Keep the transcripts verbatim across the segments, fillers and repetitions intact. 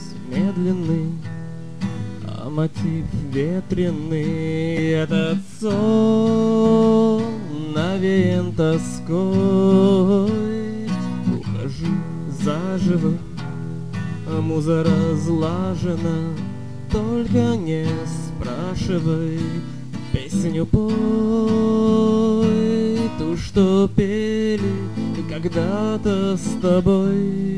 медленный, а мотив ветреный. Этот сон навеян тоской. Ухожу заживо, а муза разлажена. Только не спрашивай, песню пой, ту, что пели когда-то с тобой.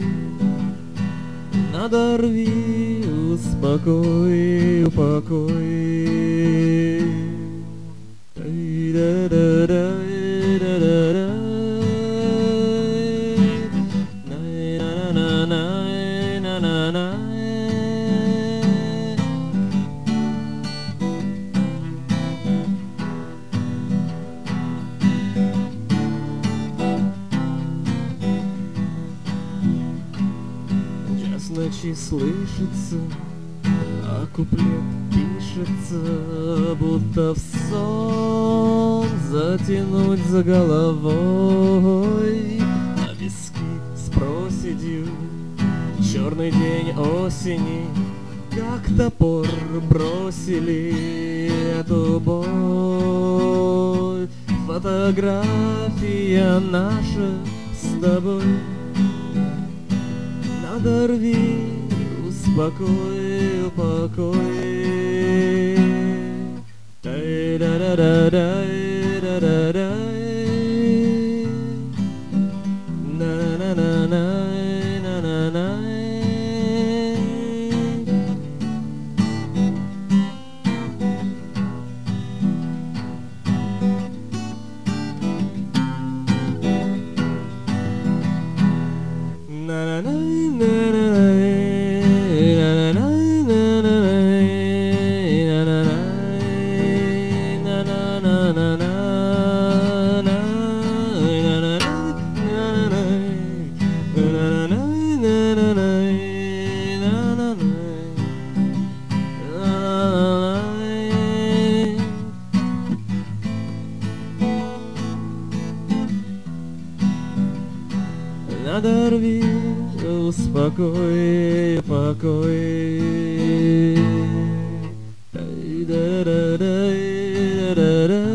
Надорви, успокой, упокой. Час ночи слышится, а куплет пишется, будто в сон затянуть за головой. На виски с проседью черный день осени, как топор бросили эту боль. Фотография наша с тобой. Надорви, успокой, упокой. Тай-да-да-да-дай-да-да-дай. На-на-на-най-на-на-най. Надорви, успокой, покой.